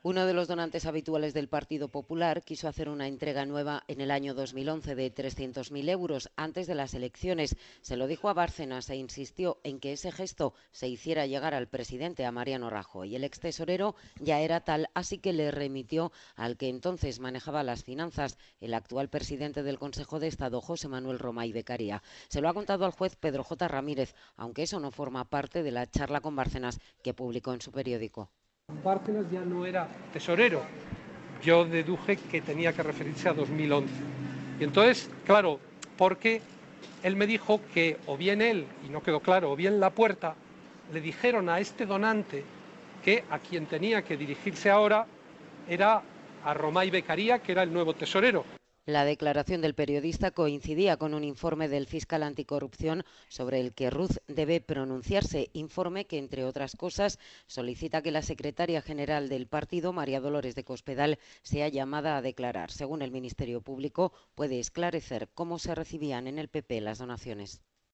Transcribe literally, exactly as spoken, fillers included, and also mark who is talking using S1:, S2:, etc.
S1: Uno de los donantes habituales del Partido Popular quiso hacer una entrega nueva en el año dos mil once de trescientos mil euros antes de las elecciones. Se lo dijo a Bárcenas e insistió en que ese gesto se hiciera llegar al presidente, a Mariano Rajoy. El extesorero ya era tal, así que le remitió al que entonces manejaba las finanzas, el actual presidente del Consejo de Estado, José Manuel Romay Beccaria. Se lo ha contado al juez Pedro J. Ramírez, aunque eso no forma parte de la charla con Bárcenas que publicó en su periódico.
S2: Bárcenas ya no era tesorero. Yo deduje que tenía que referirse a dos mil once. Y entonces, claro, porque él me dijo que o bien él, y no quedó claro, o bien La Puerta, le dijeron a este donante que a quien tenía que dirigirse ahora era a Romay Beccaria, que era el nuevo tesorero.
S1: La declaración del periodista coincidía con un informe del fiscal anticorrupción sobre el que Ruz debe pronunciarse, informe que, entre otras cosas, solicita que la secretaria general del partido, María Dolores de Cospedal, sea llamada a declarar. Según el Ministerio Público, puede esclarecer cómo se recibían en el P P las donaciones.